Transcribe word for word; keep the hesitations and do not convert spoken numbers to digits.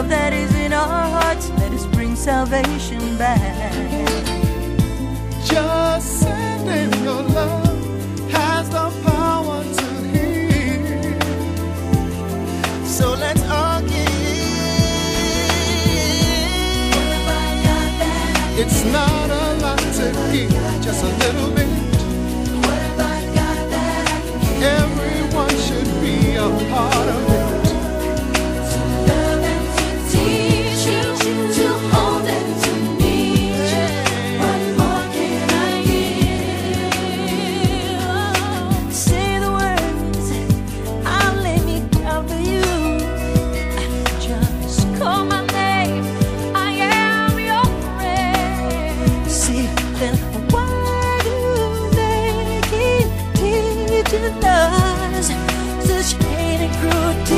love that is in our hearts, let us bring salvation back. Just sending your love has the power to heal. So let's all give. It's not a lot to give, just a little bit. Everyone should be a part of it. To love and to teach you, to hold and to need you. What more can I give? Say the words, I'll lay me down for you. Just call my name, I am your friend. See, then why do they keep teaching us such hate and cruelty?